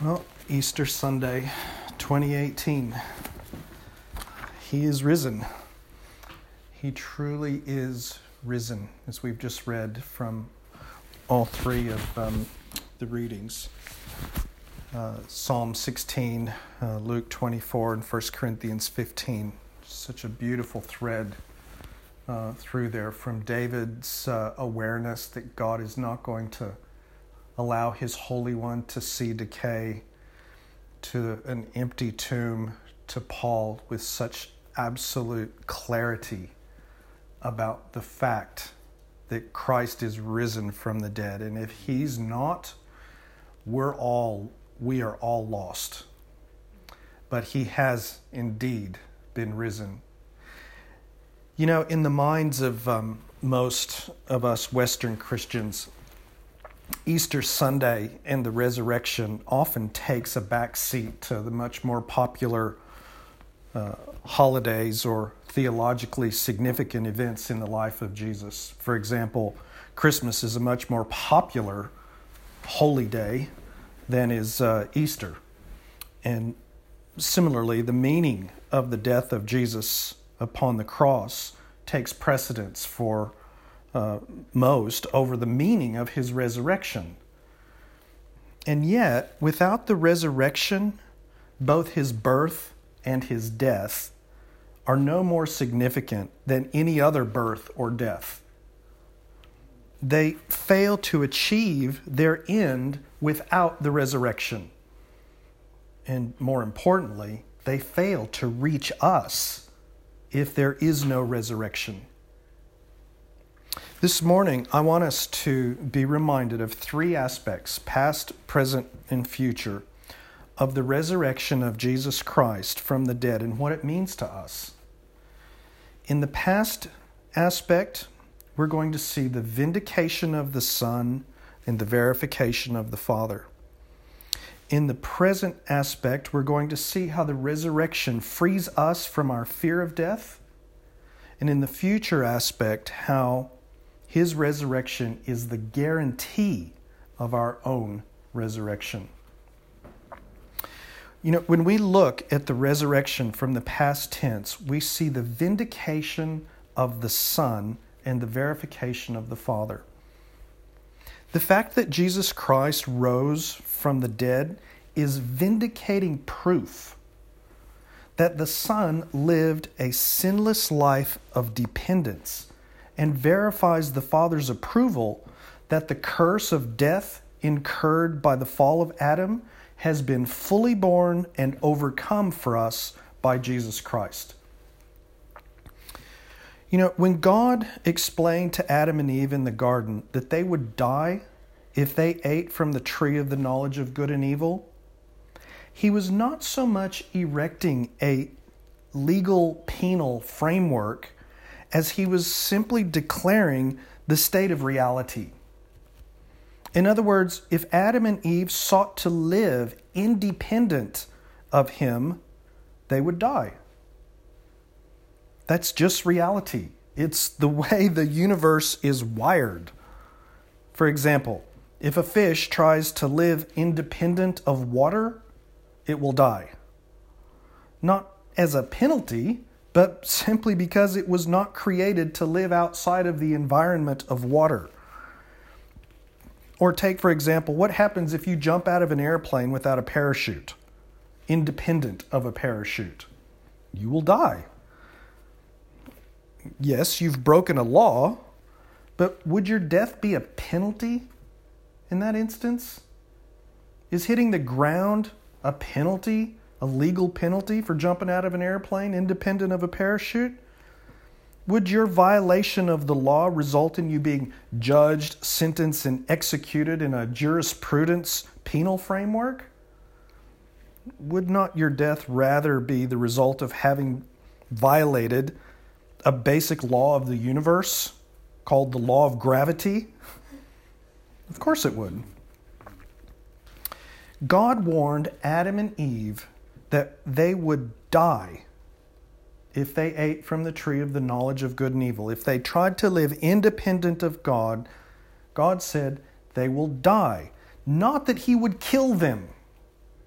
Well, Easter Sunday, 2018. He is risen. He truly is risen, as we've just read from all three of the readings. Psalm 16, Luke 24, and 1 Corinthians 15. Such a beautiful thread through there from David's awareness that God is not going to allow his Holy One to see decay, to an empty tomb, to Paul with such absolute clarity about the fact that Christ is risen from the dead. And if he's not, we are all lost. But he has indeed been risen. You know, in the minds of most of us Western Christians, Easter Sunday and the resurrection often takes a back seat to the much more popular holidays or theologically significant events in the life of Jesus. For example, Christmas is a much more popular holy day than is Easter. And similarly, the meaning of the death of Jesus upon the cross takes precedence for most over the meaning of his resurrection. And yet, without the resurrection, both his birth and his death are no more significant than any other birth or death. They fail to achieve their end without the resurrection. And more importantly, they fail to reach us if there is no resurrection. This morning, I want us to be reminded of three aspects, past, present, and future, of the resurrection of Jesus Christ from the dead and what it means to us. In the past aspect, we're going to see the vindication of the Son and the verification of the Father. In the present aspect, we're going to see how the resurrection frees us from our fear of death. And in the future aspect, how his resurrection is the guarantee of our own resurrection. You know, when we look at the resurrection from the past tense, we see the vindication of the Son and the verification of the Father. The fact that Jesus Christ rose from the dead is vindicating proof that the Son lived a sinless life of dependence and verifies the Father's approval that the curse of death incurred by the fall of Adam has been fully borne and overcome for us by Jesus Christ. You know, when God explained to Adam and Eve in the garden that they would die if they ate from the tree of the knowledge of good and evil, he was not so much erecting a legal penal framework as he was simply declaring the state of reality. In other words, if Adam and Eve sought to live independent of him, they would die. That's just reality. It's the way the universe is wired. For example, if a fish tries to live independent of water, it will die. Not as a penalty, but simply because it was not created to live outside of the environment of water. Or take, for example, what happens if you jump out of an airplane without a parachute, independent of a parachute? You will die. Yes, you've broken a law, but would your death be a penalty in that instance? Is hitting the ground a penalty? A legal penalty for jumping out of an airplane independent of a parachute? Would your violation of the law result in you being judged, sentenced, and executed in a jurisprudence penal framework? Would not your death rather be the result of having violated a basic law of the universe called the law of gravity? Of course it would. God warned Adam and Eve that they would die if they ate from the tree of the knowledge of good and evil. If they tried to live independent of God, God said they will die. Not that he would kill them,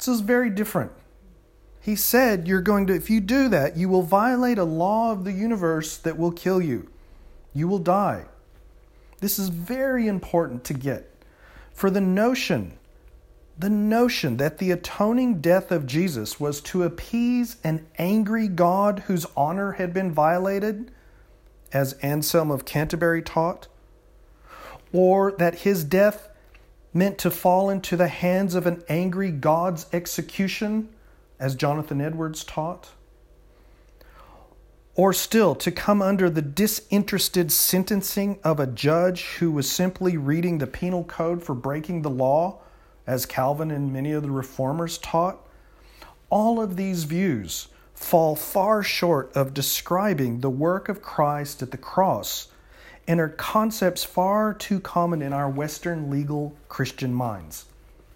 This is very different. He said, if you do that, you will violate a law of the universe that will kill you. You will die. This is very important to get. For the notion that the atoning death of Jesus was to appease an angry God whose honor had been violated, as Anselm of Canterbury taught, or that his death meant to fall into the hands of an angry God's execution, as Jonathan Edwards taught, or still to come under the disinterested sentencing of a judge who was simply reading the penal code for breaking the law, as Calvin and many of the reformers taught. All of these views fall far short of describing the work of Christ at the cross and are concepts far too common in our Western legal Christian minds.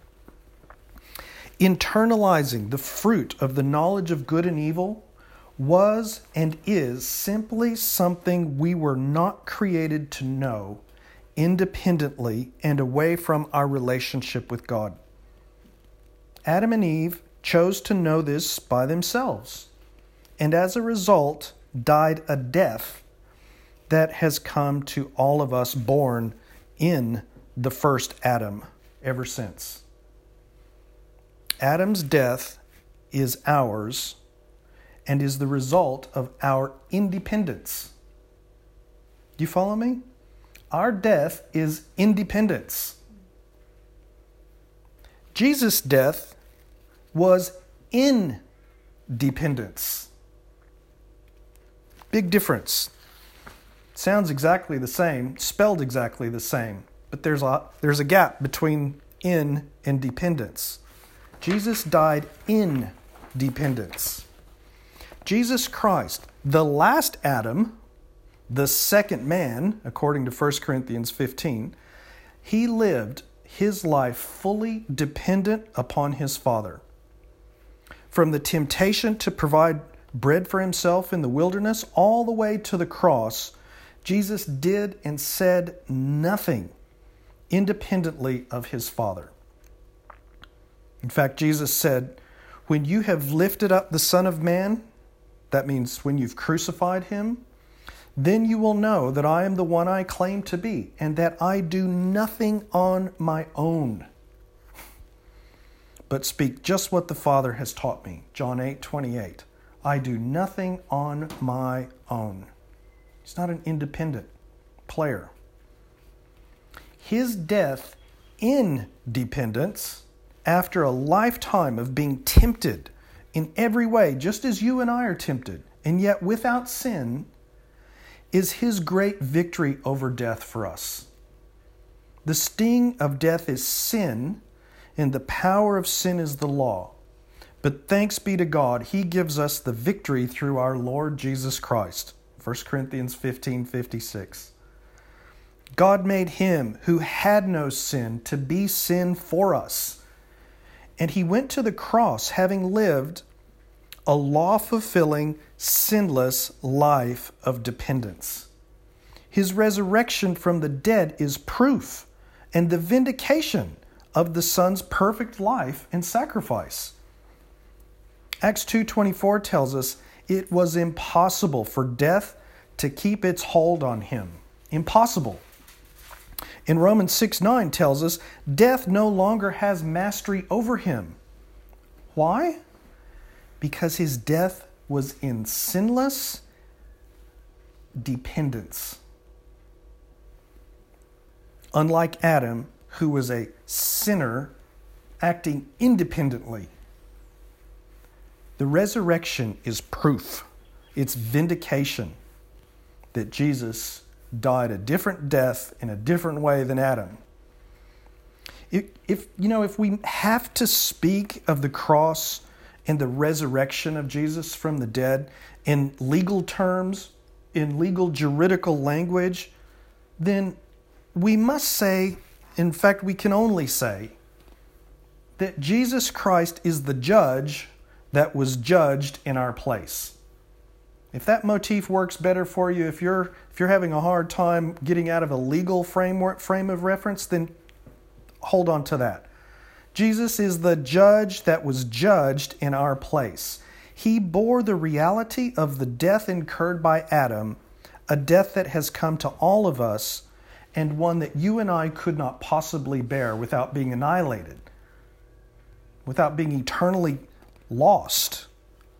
Internalizing the fruit of the knowledge of good and evil was and is simply something we were not created to know independently and away from our relationship with God. Adam and Eve chose to know this by themselves, and as a result, died a death that has come to all of us born in the first Adam ever since. Adam's death is ours and is the result of our independence. Do you follow me? Our death is independence. Jesus' death was independence. Big difference. Sounds exactly the same, spelled exactly the same, but there's a gap between in and dependence. Jesus died in dependence. Jesus Christ, the last Adam, the second man, according to 1 Corinthians 15, he lived his life fully dependent upon his Father. From the temptation to provide bread for himself in the wilderness all the way to the cross, Jesus did and said nothing independently of his Father. In fact, Jesus said, "When you have lifted up the Son of Man," that means when you've crucified him, "then you will know that I am the one I claim to be, and that I do nothing on my own, but speak just what the Father has taught me." John 8:28. I do nothing on my own. He's not an independent player. His death in dependence, after a lifetime of being tempted in every way, just as you and I are tempted, and yet without sin, is his great victory over death for us. The sting of death is sin, and the power of sin is the law. But thanks be to God, he gives us the victory through our Lord Jesus Christ. 1 Corinthians 15:56. God made him who had no sin to be sin for us. And he went to the cross having lived a law-fulfilling, sinless life of dependence. His resurrection from the dead is proof and the vindication of the Son's perfect life and sacrifice. Acts 2:24 tells us it was impossible for death to keep its hold on him. Impossible. In Romans 6:9 tells us death no longer has mastery over him. Why? Because his death was in sinless dependence. Unlike Adam, who was a sinner acting independently, the resurrection is proof. It's vindication that Jesus died a different death in a different way than Adam. If we have to speak of the cross and the resurrection of Jesus from the dead in legal terms, in legal juridical language, then we must say, in fact, we can only say, that Jesus Christ is the judge that was judged in our place. If that motif works better for you, if you're having a hard time getting out of a legal frame of reference, then hold on to that. Jesus is the judge that was judged in our place. He bore the reality of the death incurred by Adam, a death that has come to all of us, and one that you and I could not possibly bear without being annihilated, without being eternally lost.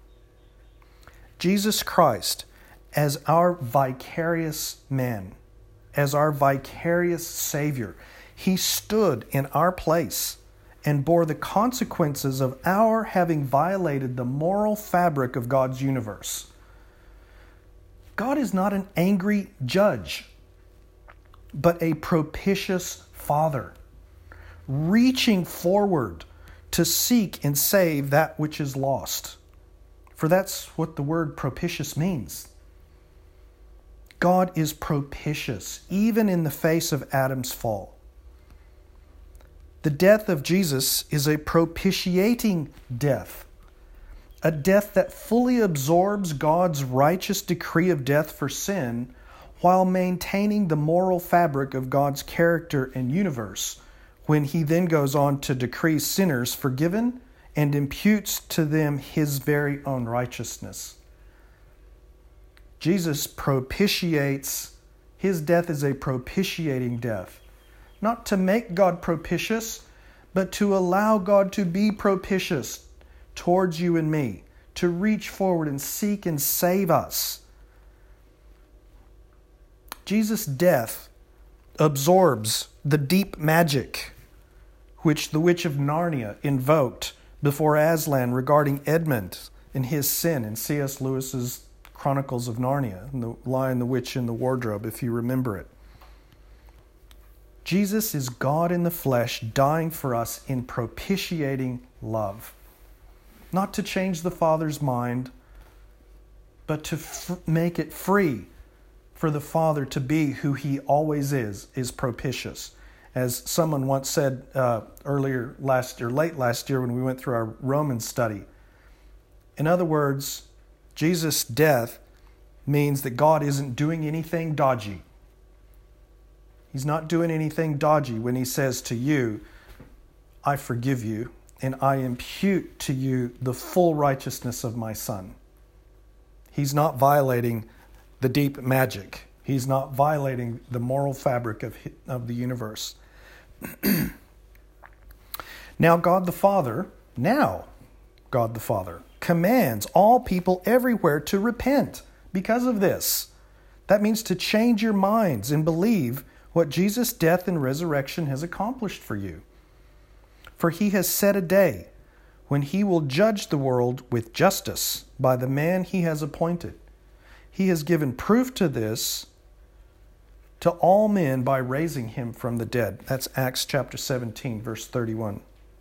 Jesus Christ, as our vicarious man, as our vicarious Savior, He stood in our place and bore the consequences of our having violated the moral fabric of God's universe. God is not an angry judge, but a propitious Father, reaching forward to seek and save that which is lost. For that's what the word propitious means. God is propitious, even in the face of Adam's fall. The death of Jesus is a propitiating death, a death that fully absorbs God's righteous decree of death for sin while maintaining the moral fabric of God's character and universe, when He then goes on to decree sinners forgiven and imputes to them His very own righteousness. Jesus propitiates. His death is a propitiating death. Not to make God propitious, but to allow God to be propitious towards you and me, to reach forward and seek and save us. Jesus' death absorbs the deep magic which the Witch of Narnia invoked before Aslan regarding Edmund and his sin in C.S. Lewis's Chronicles of Narnia, and the Lion, the Witch, and the Wardrobe, if you remember it. Jesus is God in the flesh, dying for us in propitiating love. Not to change the Father's mind, but to make it free for the Father to be who He always is propitious. As someone once said late last year when we went through our Romans study. In other words, Jesus' death means that God isn't doing anything dodgy. He's not doing anything dodgy when He says to you, I forgive you, and I impute to you the full righteousness of my Son. He's not violating the deep magic. He's not violating the moral fabric of the universe. Now God the Father commands all people everywhere to repent because of this. That means to change your minds and believe what Jesus' death and resurrection has accomplished for you. For He has set a day when He will judge the world with justice by the man He has appointed. He has given proof to this to all men by raising Him from the dead. That's Acts chapter 17, verse 31.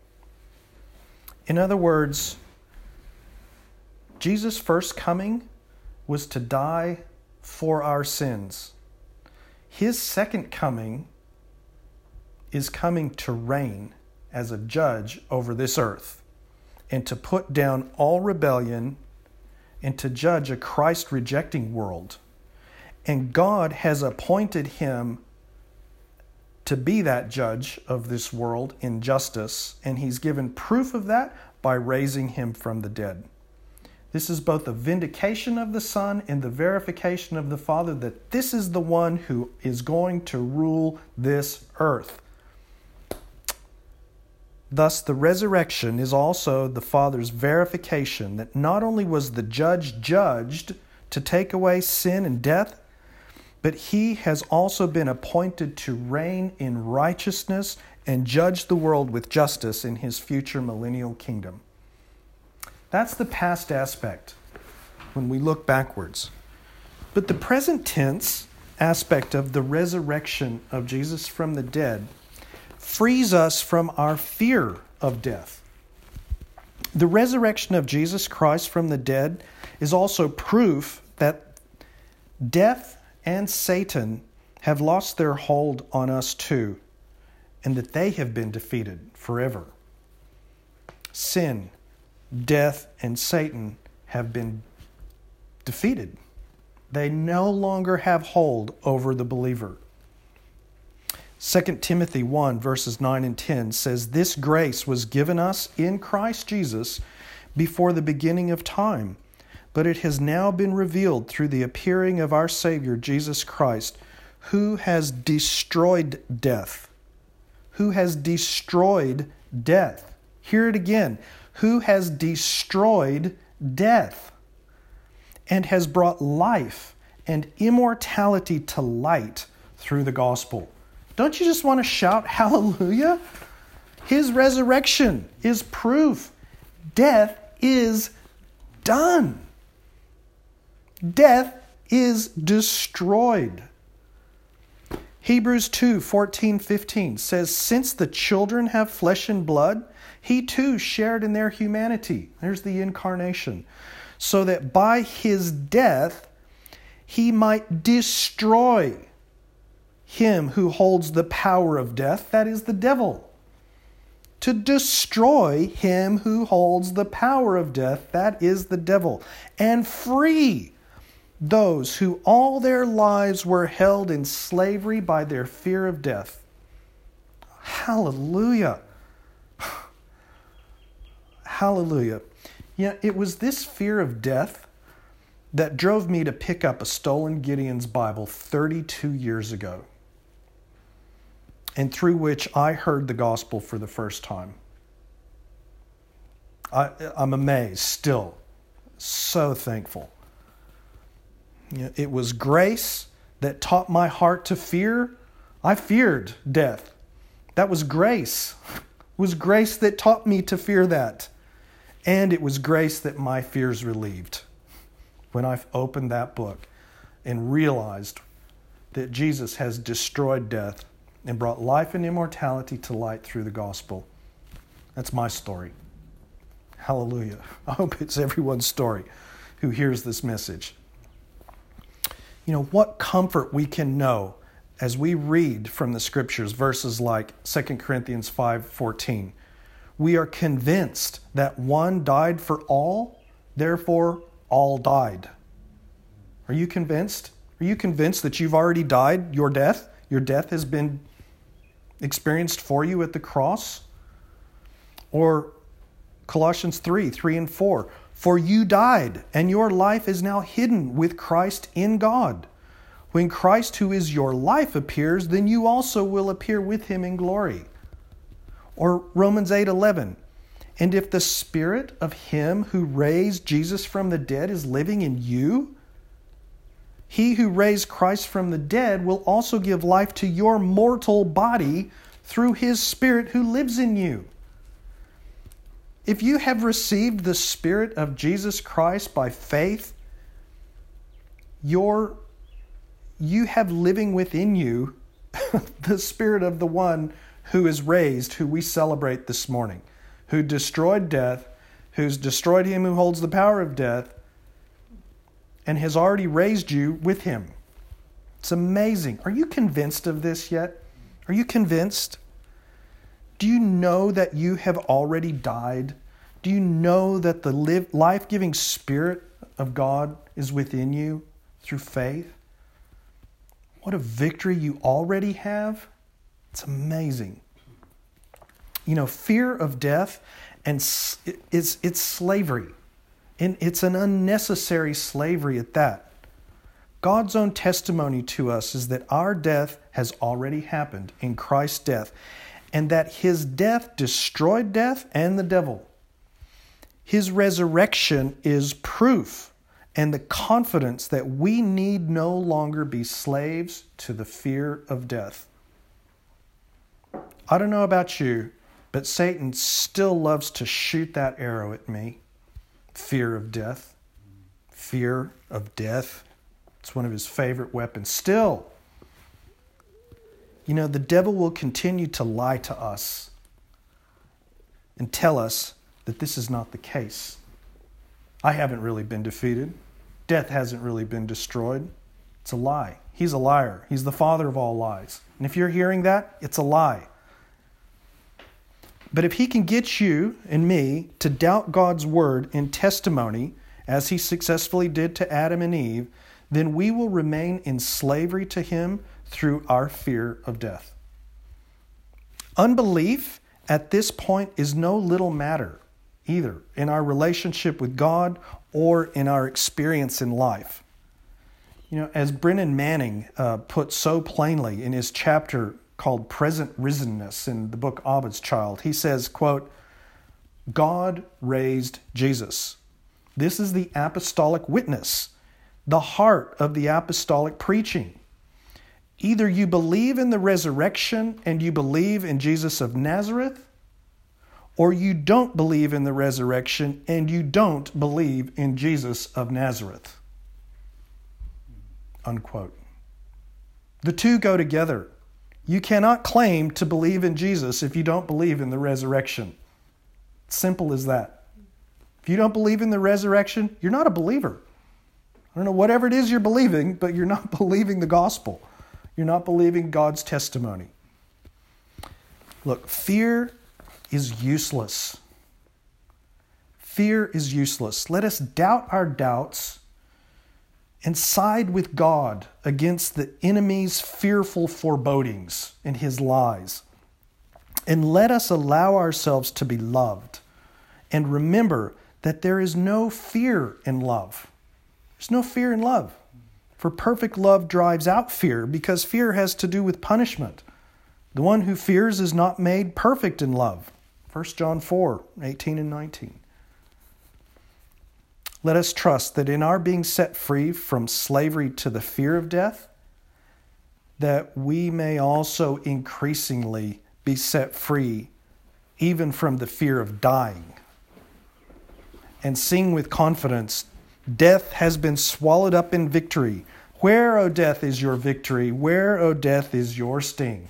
In other words, Jesus' first coming was to die for our sins. His second coming is coming to reign as a judge over this earth and to put down all rebellion and to judge a Christ-rejecting world. And God has appointed Him to be that judge of this world in justice, and He's given proof of that by raising Him from the dead. This is both a vindication of the Son and the verification of the Father that this is the one who is going to rule this earth. Thus, the resurrection is also the Father's verification that not only was the judge judged to take away sin and death, but He has also been appointed to reign in righteousness and judge the world with justice in His future millennial kingdom. That's the past aspect when we look backwards. But the present tense aspect of the resurrection of Jesus from the dead frees us from our fear of death. The resurrection of Jesus Christ from the dead is also proof that death and Satan have lost their hold on us too, and that they have been defeated forever. Sin, death, and Satan have been defeated. They no longer have hold over the believer. 2 Timothy 1, verses 9 and 10 says, "This grace was given us in Christ Jesus before the beginning of time, but it has now been revealed through the appearing of our Savior, Jesus Christ, who has destroyed death." Who has destroyed death. Hear it again. Who has destroyed death and has brought life and immortality to light through the gospel. Don't you just want to shout hallelujah? His resurrection is proof. Death is done. Death is destroyed. Hebrews 2, 14, 15 says, "Since the children have flesh and blood, he too shared in their humanity." There's the incarnation. "So that by his death he might destroy him who holds the power of death," that is the devil. To destroy him who holds the power of death, that is the devil, and free those who all their lives were held in slavery by their fear of death. Hallelujah. Hallelujah. Yeah, it was this fear of death that drove me to pick up a stolen Gideon's Bible 32 years ago, and through which I heard the gospel for the first time. I'm amazed still. So thankful. It was grace that taught my heart to fear. I feared death. That was grace. It was grace that taught me to fear that. And it was grace that my fears relieved when I opened that book and realized that Jesus has destroyed death and brought life and immortality to light through the gospel. That's my story. Hallelujah. I hope it's everyone's story who hears this message. You know, what comfort we can know as we read from the scriptures, verses like 2 Corinthians 5:14. We are convinced that one died for all, therefore all died. Are you convinced? Are you convinced that you've already died your death? Your death has been experienced for you at the cross? Or Colossians 3 and 4. "For you died, and your life is now hidden with Christ in God. When Christ, who is your life, appears, then you also will appear with him in glory." Or Romans 8:11. "And if the Spirit of him who raised Jesus from the dead is living in you, he who raised Christ from the dead will also give life to your mortal body through his Spirit who lives in you." If you have received the Spirit of Jesus Christ by faith, you have living within you the Spirit of the one who is raised, who we celebrate this morning, who destroyed death, who's destroyed him who holds the power of death, and has already raised you with him. It's amazing. Are you convinced of this yet? Are you convinced? Do you know that you have already died? Do you know that the life-giving Spirit of God is within you through faith? What a victory you already have. It's amazing. You know, fear of death, and it's slavery. And it's an unnecessary slavery at that. God's own testimony to us is that our death has already happened in Christ's death, and that his death destroyed death and the devil. His resurrection is proof and the confidence that we need no longer be slaves to the fear of death. I don't know about you, but Satan still loves to shoot that arrow at me. Fear of death. Fear of death. It's one of his favorite weapons. Still, you know, the devil will continue to lie to us and tell us that this is not the case. I haven't really been defeated. Death hasn't really been destroyed. It's a lie. He's a liar. He's the father of all lies. And if you're hearing that, it's a lie. But if he can get you and me to doubt God's word in testimony, as he successfully did to Adam and Eve, then we will remain in slavery to him through our fear of death. Unbelief at this point is no little matter either in our relationship with God or in our experience in life. You know, as Brennan Manning put so plainly in his chapter called Present Risenness in the book Abed's Child, he says, quote, God raised Jesus. This is the apostolic witness, the heart of the apostolic preaching. Either you believe in the resurrection and you believe in Jesus of Nazareth, or you don't believe in the resurrection and you don't believe in Jesus of Nazareth. Unquote. The two go together. You cannot claim to believe in Jesus if you don't believe in the resurrection. Simple as that. If you don't believe in the resurrection, you're not a believer. I don't know whatever it is you're believing, but you're not believing the gospel. You're not believing God's testimony. Look, fear is useless. Fear is useless. Let us doubt our doubts and side with God against the enemy's fearful forebodings and his lies. And let us allow ourselves to be loved. And remember that there is no fear in love. There's no fear in love. For perfect love drives out fear, because fear has to do with punishment. The one who fears is not made perfect in love. 1 John 4, 18 and 19. Let us trust that in our being set free from slavery to the fear of death, that we may also increasingly be set free even from the fear of dying. And sing with confidence, death has been swallowed up in victory. Where, O death, is your victory? Where, O death, is your sting?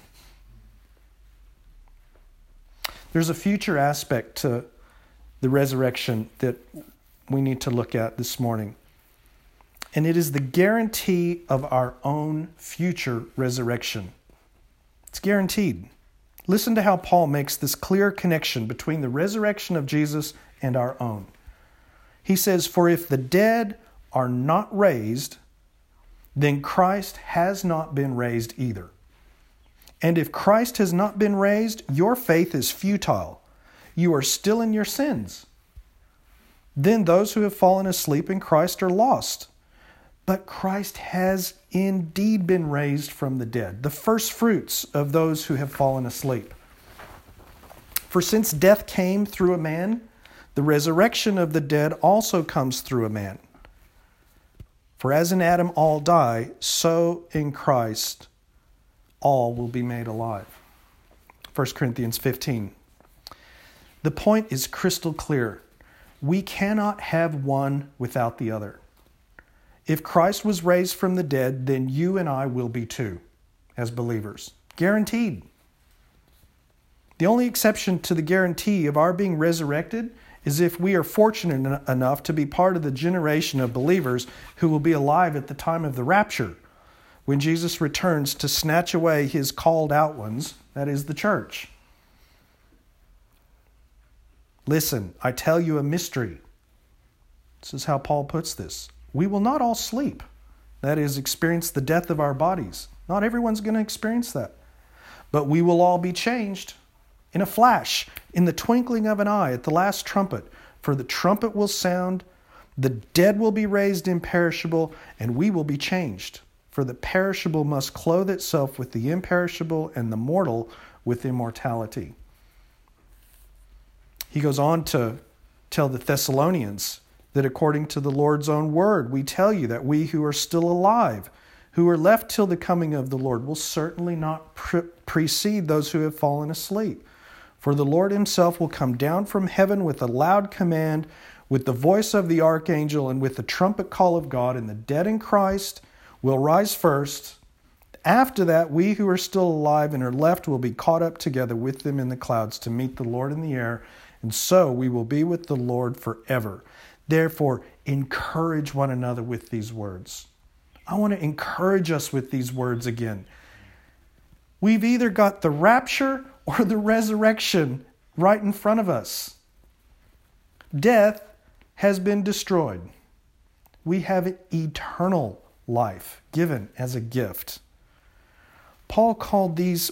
There's a future aspect to the resurrection that we need to look at this morning. And it is the guarantee of our own future resurrection. It's guaranteed. Listen to how Paul makes this clear connection between the resurrection of Jesus and our own. He says, for if the dead are not raised, then Christ has not been raised either. And if Christ has not been raised, your faith is futile. You are still in your sins. Then those who have fallen asleep in Christ are lost. But Christ has indeed been raised from the dead, the first fruits of those who have fallen asleep. For since death came through a man, the resurrection of the dead also comes through a man. For as in Adam all die, so in Christ all will be made alive. 1 Corinthians 15. The point is crystal clear. We cannot have one without the other. If Christ was raised from the dead, then you and I will be too, as believers. Guaranteed. The only exception to the guarantee of our being resurrected is if we are fortunate enough to be part of the generation of believers who will be alive at the time of the rapture, when Jesus returns to snatch away his called out ones, that is the church. Listen, I tell you a mystery. This is how Paul puts this. We will not all sleep. That is, experience the death of our bodies. Not everyone's going to experience that. But we will all be changed in a flash, in the twinkling of an eye, at the last trumpet. For the trumpet will sound, the dead will be raised imperishable, and we will be changed. For the perishable must clothe itself with the imperishable, and the mortal with immortality. He goes on to tell the Thessalonians that according to the Lord's own word, we tell you that we who are still alive, who are left till the coming of the Lord, will certainly not precede those who have fallen asleep. For the Lord himself will come down from heaven with a loud command, with the voice of the archangel, and with the trumpet call of God, and the dead in Christ will rise first. After that, we who are still alive and are left will be caught up together with them in the clouds to meet the Lord in the air, and so we will be with the Lord forever. Therefore, encourage one another with these words. I want to encourage us with these words again. We've either got the rapture or the resurrection right in front of us. Death has been destroyed. We have eternal life given as a gift. Paul called these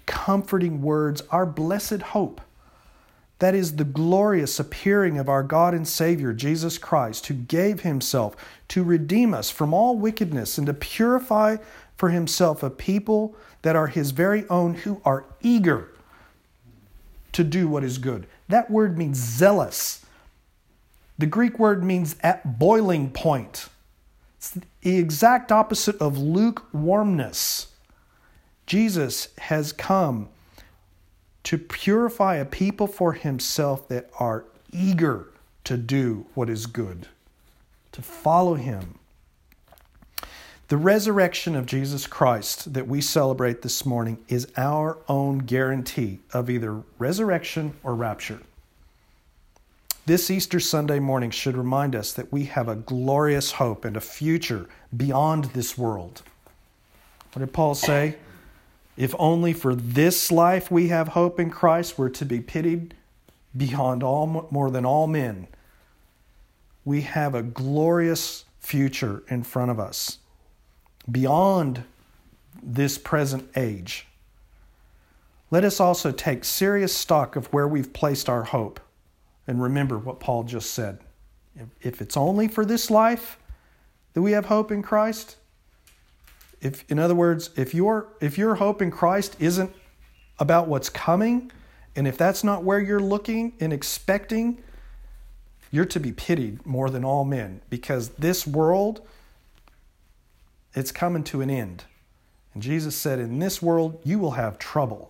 comforting words, our blessed hope. That is the glorious appearing of our God and Savior, Jesus Christ, who gave himself to redeem us from all wickedness and to purify for himself a people that are his very own, who are eager to do what is good. That word means zealous. The Greek word means at boiling point. It's the exact opposite of lukewarmness. Jesus has come to purify a people for himself that are eager to do what is good, to follow him. The resurrection of Jesus Christ that we celebrate this morning is our own guarantee of either resurrection or rapture. This Easter Sunday morning should remind us that we have a glorious hope and a future beyond this world. What did Paul say? If only for this life we have hope in Christ, we're to be pitied beyond more than all men. We have a glorious future in front of us, beyond this present age. Let us also take serious stock of where we've placed our hope. And remember what Paul just said. If it's only for this life that we have hope in Christ, in other words, if your hope in Christ isn't about what's coming, and if that's not where you're looking and expecting, you're to be pitied more than all men, because this world, it's coming to an end. And Jesus said, in this world, you will have trouble.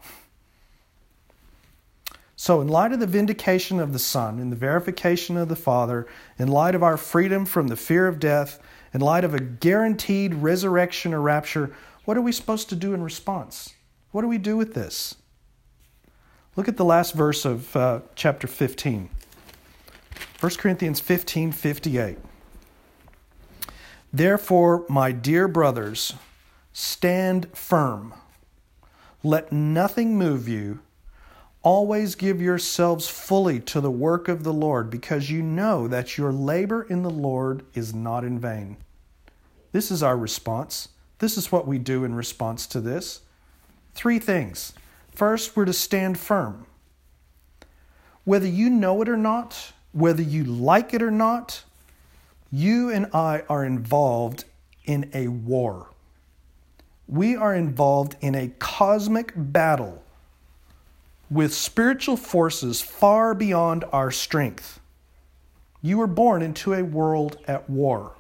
So in light of the vindication of the Son, in the verification of the Father, in light of our freedom from the fear of death, in light of a guaranteed resurrection or rapture, what are we supposed to do in response? What do we do with this? Look at the last verse of chapter 15. 1 Corinthians 15:58. Therefore, my dear brothers, stand firm. Let nothing move you. Always give yourselves fully to the work of the Lord, because you know that your labor in the Lord is not in vain. This is our response. This is what we do in response to this. 3 things. First, we're to stand firm. Whether you know it or not, whether you like it or not, you and I are involved in a war. We are involved in a cosmic battle with spiritual forces far beyond our strength. You were born into a world at war.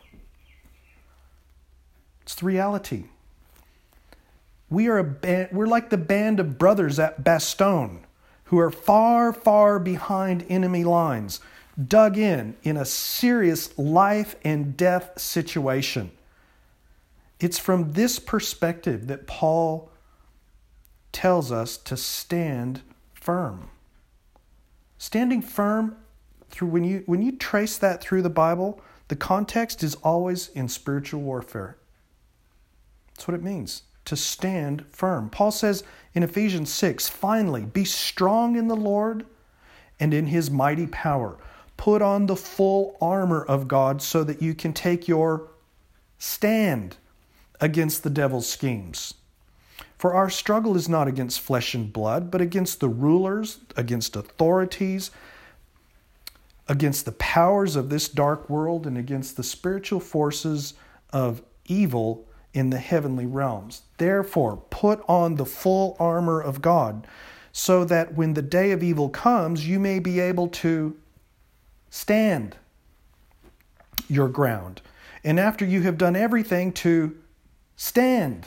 It's the reality. We're like the band of brothers at Bastogne, who are far, far behind enemy lines, dug in a serious life and death situation. It's from this perspective that Paul tells us to stand firm. Standing firm, through when you trace that through the Bible, the context is always in spiritual warfare. That's what it means, to stand firm. Paul says in Ephesians 6, finally, be strong in the Lord and in his mighty power. Put on the full armor of God so that you can take your stand against the devil's schemes. For our struggle is not against flesh and blood, but against the rulers, against authorities, against the powers of this dark world, and against the spiritual forces of evil in the heavenly realms. Therefore, put on the full armor of God, so that when the day of evil comes, you may be able to stand your ground. And after you have done everything, to stand.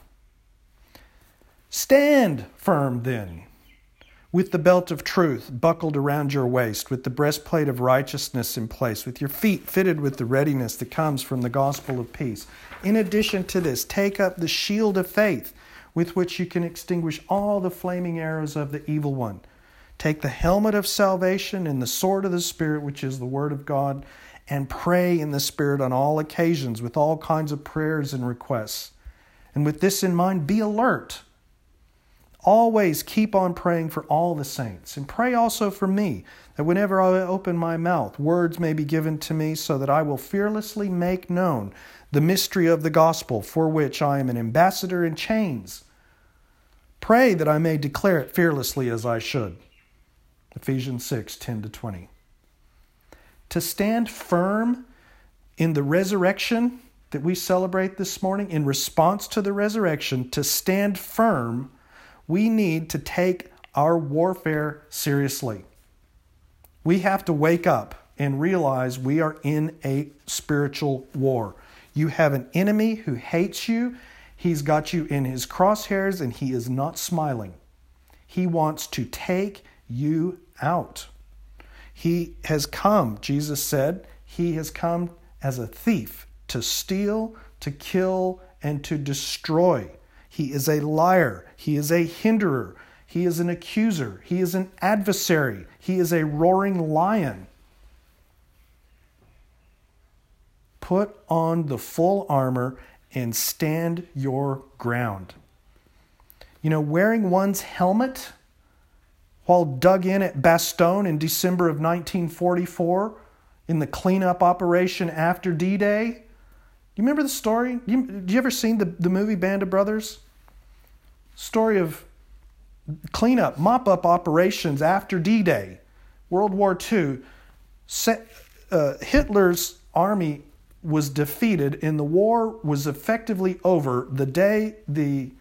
Stand firm then, with the belt of truth buckled around your waist, with the breastplate of righteousness in place, with your feet fitted with the readiness that comes from the gospel of peace. In addition to this, take up the shield of faith, with which you can extinguish all the flaming arrows of the evil one. Take the helmet of salvation and the sword of the Spirit, which is the word of God, and pray in the Spirit on all occasions with all kinds of prayers and requests. And with this in mind, be alert. Always keep on praying for all the saints, and pray also for me, that whenever I open my mouth, words may be given to me, so that I will fearlessly make known the mystery of the gospel, for which I am an ambassador in chains, Pray that I may declare it fearlessly as I should. Ephesians 6:10-20. To stand firm in the resurrection that we celebrate this morning, in response to the resurrection, to stand firm, we need to take our warfare seriously. We have to wake up and realize we are in a spiritual war. You have an enemy who hates you. He's got you in his crosshairs and he is not smiling. He wants to take you out. He has come, Jesus said, he has come as a thief to steal, to kill, and to destroy. He is a liar. He is a hinderer. He is an accuser. He is an adversary. He is a roaring lion. Put on the full armor and stand your ground. You know, wearing one's helmet while dug in at Bastogne in December of 1944 in the cleanup operation after D-Day. You remember the story? Did you ever seen the movie Band of Brothers? Story of cleanup, mop-up operations after D-Day, World War II. Hitler's army was defeated and the war was effectively over the day the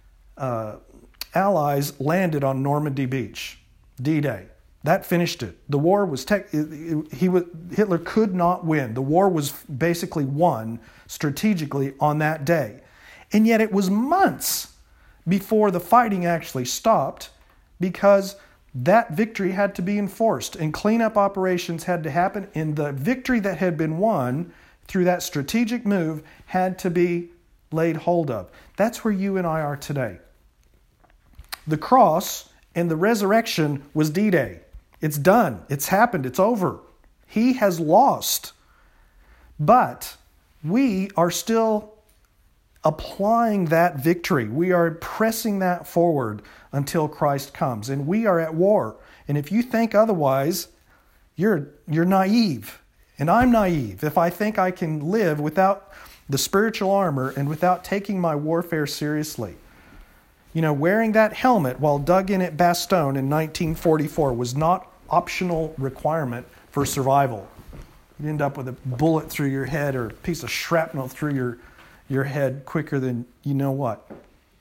Allies landed on Normandy Beach, D-Day. That finished it. The war was Hitler could not win. The war was basically won strategically on that day. And yet it was months before the fighting actually stopped because that victory had to be enforced and cleanup operations had to happen, and the victory that had been won through that strategic move had to be laid hold of. That's where you and I are today. The cross and the resurrection was D-Day. It's done. It's happened. It's over. He has lost. But we are still applying that victory. We are pressing that forward until Christ comes. And we are at war. And if you think otherwise, you're naive. And I'm naive if I think I can live without the spiritual armor and without taking my warfare seriously. You know, wearing that helmet while dug in at Bastogne in 1944 was not optional requirement for survival. You'd end up with a bullet through your head or a piece of shrapnel through your head quicker than you know what.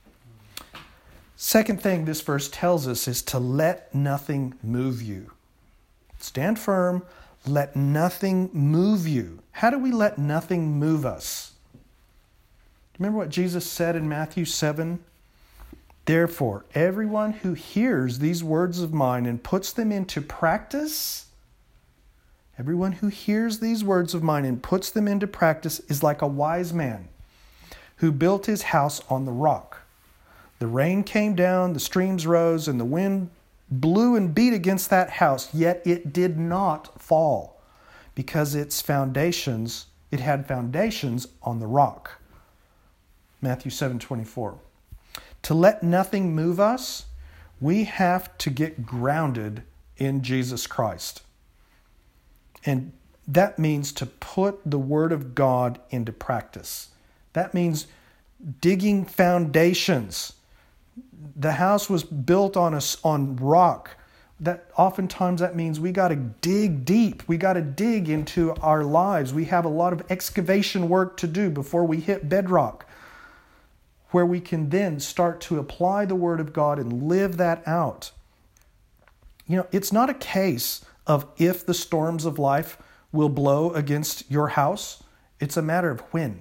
Second thing this verse tells us is to let nothing move you. Stand firm, let nothing move you. How do we let nothing move us? Remember what Jesus said in Matthew 7? Therefore, everyone who hears these words of mine and puts them into practice, everyone who hears these words of mine and puts them into practice is like a wise man who built his house on the rock. The rain came down, the streams rose, and the wind blew and beat against that house, yet it did not fall because it had foundations on the rock. Matthew 7:24. To let nothing move us, we have to get grounded in Jesus Christ. And that means to put the Word of God into practice. That means digging foundations. The house was built on rock. Oftentimes that means we got to dig deep. We got to dig into our lives. We have a lot of excavation work to do before we hit bedrock, where we can then start to apply the Word of God and live that out. You know, it's not a case of if the storms of life will blow against your house. It's a matter of when.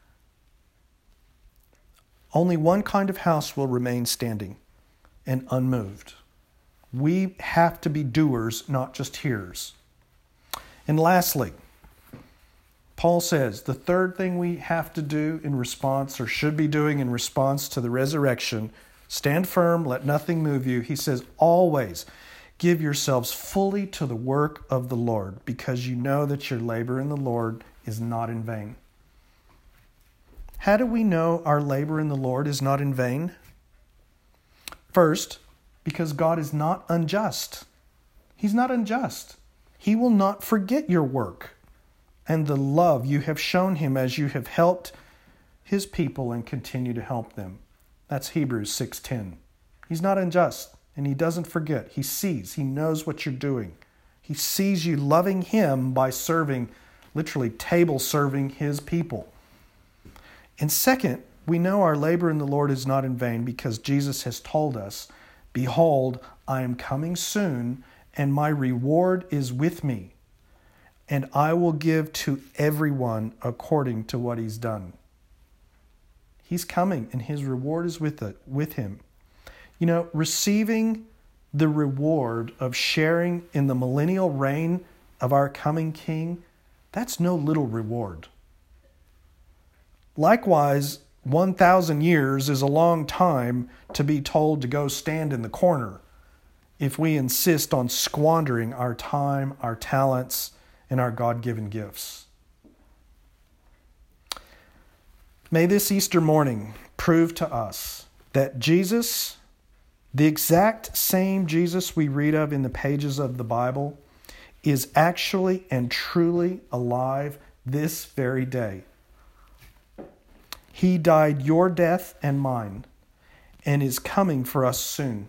Only one kind of house will remain standing and unmoved. We have to be doers, not just hearers. And lastly, Paul says the third thing we have to do in response, or should be doing in response to the resurrection, stand firm, let nothing move you. He says, always give yourselves fully to the work of the Lord, because you know that your labor in the Lord is not in vain. How do we know our labor in the Lord is not in vain? First, because God is not unjust. He's not unjust. He will not forget your work and the love you have shown Him as you have helped His people and continue to help them. That's Hebrews 6:10. He's not unjust, and he doesn't forget. He sees. He knows what you're doing. He sees you loving him by serving, literally table serving his people. And second, we know our labor in the Lord is not in vain because Jesus has told us, "Behold, I am coming soon, and my reward is with me, and I will give to everyone according to what he's done." He's coming, and his reward is with him. You know, receiving the reward of sharing in the millennial reign of our coming King, that's no little reward. Likewise, 1,000 years is a long time to be told to go stand in the corner if we insist on squandering our time, our talents, and our God-given gifts. May this Easter morning prove to us that Jesus, the exact same Jesus we read of in the pages of the Bible, is actually and truly alive this very day. He died your death and mine, and is coming for us soon.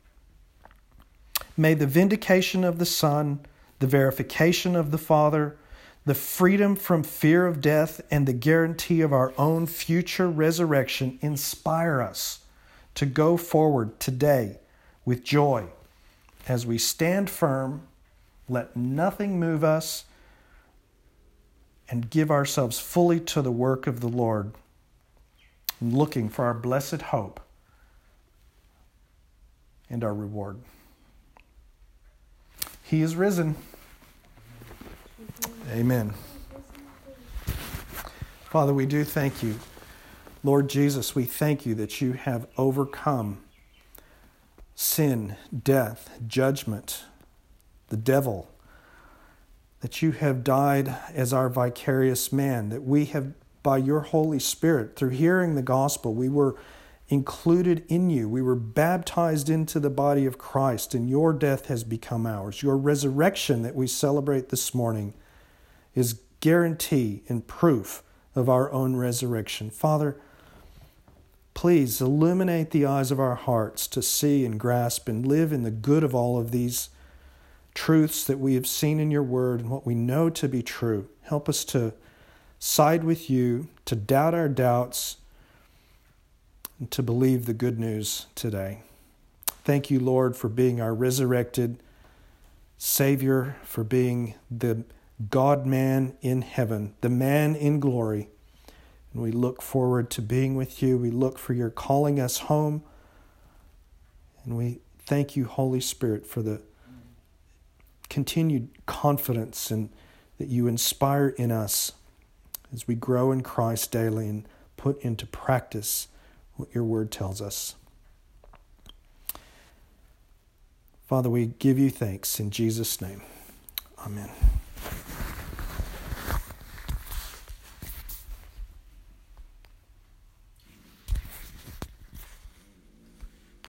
May the vindication of the Son, the verification of the Father, the freedom from fear of death, and the guarantee of our own future resurrection inspire us to go forward today with joy as we stand firm, let nothing move us, and give ourselves fully to the work of the Lord, looking for our blessed hope and our reward. He is risen. Amen. Father, we do thank you. Lord Jesus, we thank you that you have overcome sin, death, judgment, the devil, that you have died as our vicarious man, that we have, by your Holy Spirit, through hearing the gospel, we were included in you. We were baptized into the body of Christ, and your death has become ours. Your resurrection that we celebrate this morning is guarantee and proof of our own resurrection. Father, please illuminate the eyes of our hearts to see and grasp and live in the good of all of these truths that we have seen in your word and what we know to be true. Help us to side with you, to doubt our doubts, and to believe the good news today. Thank you, Lord, for being our resurrected Savior, for being the God-man in heaven, the man in glory. And we look forward to being with you. We look for your calling us home. And we thank you, Holy Spirit, for the continued confidence and that you inspire in us as we grow in Christ daily and put into practice what your word tells us. Father, we give you thanks in Jesus' name. Amen.